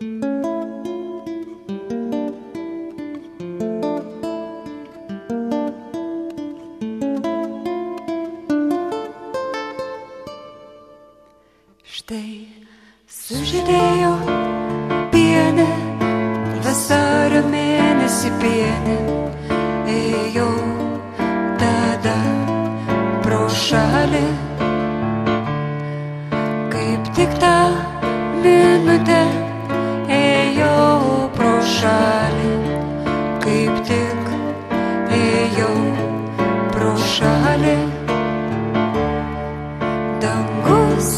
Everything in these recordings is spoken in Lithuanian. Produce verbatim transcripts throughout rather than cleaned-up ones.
Štai sužydėjo pienė, vasario mėnesį pienė, ėjau tada pro šalį, kaip tik tą minutę ėjau pro šalį, kaip tik ėjau pro šalį, dangus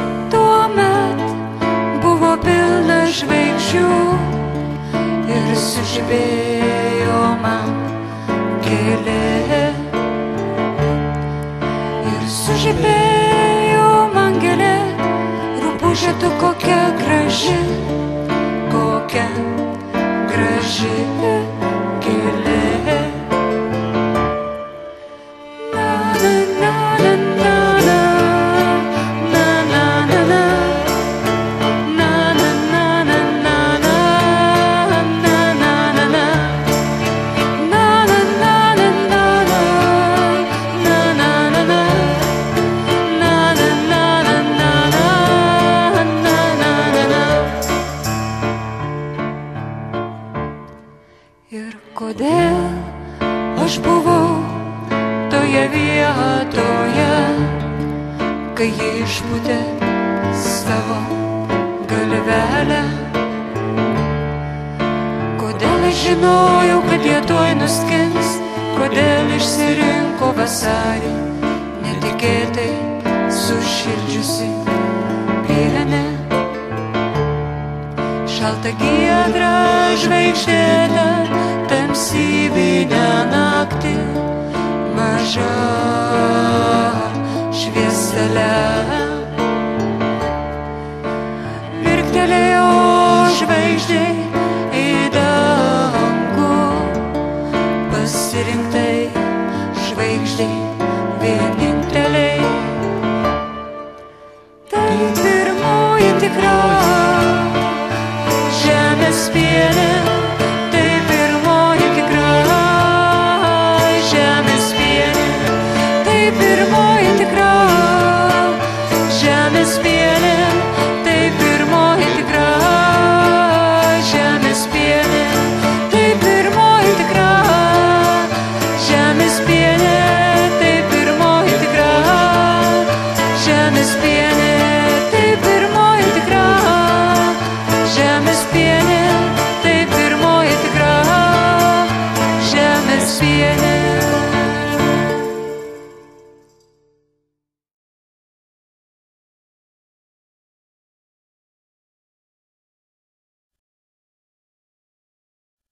žvaigždžių ir sužibėjo man gėlė, ir sužibėjo man gėlė, rupūžė tu kokia graži, kokia graži gėlė. Ir kodėl aš buvau toje vietoje, kai ji išpūtė savo galvelę? Kodėl aš žinojau, kad jie tuoj nuskins? Kodėl išsirinko vasarį, netikėtai sušildžiusi pienę? Šalta giedra žvaigždėta, tamsybinę naktį, maža švieselė. Mirktelėjo žvaigždei į dangų, pasirinktai žvaigždei vieninteliai. Tai pirmoji tikroji